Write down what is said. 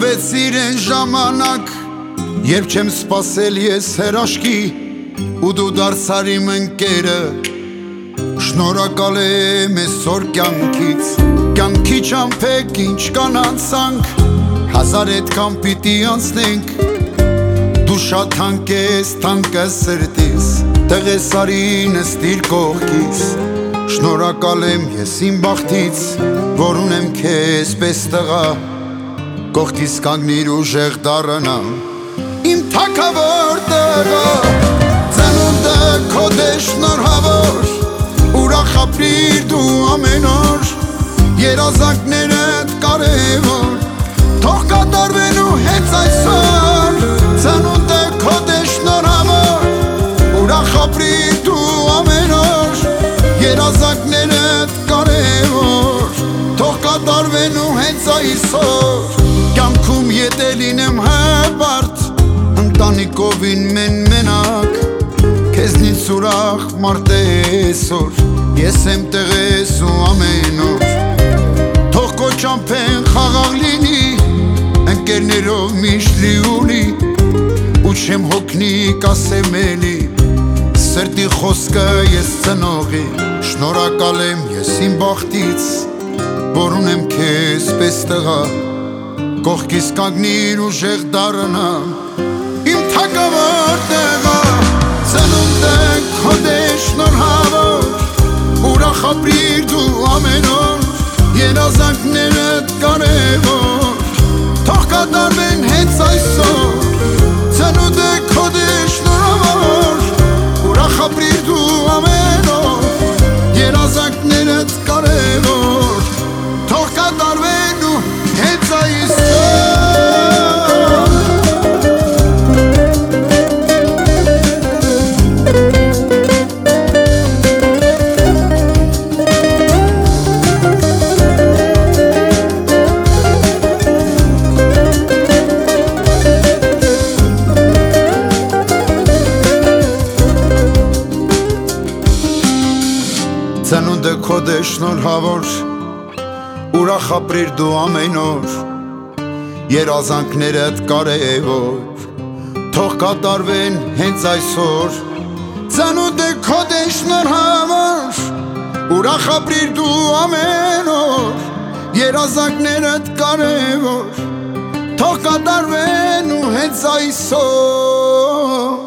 Տվեցիր են ժամանակ, երբ չեմ սպասել ես հրաշքի, ու դու դարձար իմ ընկերը, շնորհակալ եմ այսօր կյանքից, կյանքի ճամփեք ինչ կանանցանք, հազար այդքան պիտի անցնենք, դու շատ թանկ ես, թանկը սրտիս, տեղ ես արի նստիր կողքիս, շնորհակալ եմ ես իմ բախտից, որ ունեմ քեզ պես տղա, կողքիս կանգնիր ուժեղ դառնամ, իմ թագավոր տղա, ծնունդը քո դե շնորհավոր, ուրախ ապրիր դու ամեն օր, երազանքներդ կարևոր, թող կատարվելու հենց այսօր, ծնունդը քո դե շնորհավոր, ուրախ ապրիր դու ամեն օր, երազանքներդ կարևոր, թող կատարվելու հենց այսօր, կյանքում եթե լինեմ հպարտ, ընտանիքովին մենակ, քեզնից ուրախ մարդ է այսօր, ես եմ տեղես ու ամեն օր, թող քո ճամփեն խաղաղ լինի, ընկերներով միշտ լիուլի, ու չեմ հոգնի կասեմ էլի, սրտի խոսքը ես ծնողի, շնորհակալ եմ ես իմ բախտից, որ ունեմ քեզ պես տղա, կողքիս կանգնիր ուժեղ դառնամ, իմ թագավոր տղա, ծնունդը քո դե շնորհավոր, ուրախ ապրիր դու ամեն օր, երազանքներդ կարևոր, թող կատարվեն հենց այսօր, ծնունդը քո դե շնորհավոր, ուրախ ապրիր դու ամեն օր, երազանքներդ կարևոր, թող կատարվեն ու հենց այսօր. Ծնունդը քո դե շնորհավոր, ուրախ ապրիր դու ամեն օր, երազանքներդ կարևոր, թող կատարվեն հենց այսօր, ծնունդը քո դե շնորհավոր, ուրախ ապրիր դու ամեն օր, երազանքներդ կարևոր, թող կատարվեն ու հենց այսօր.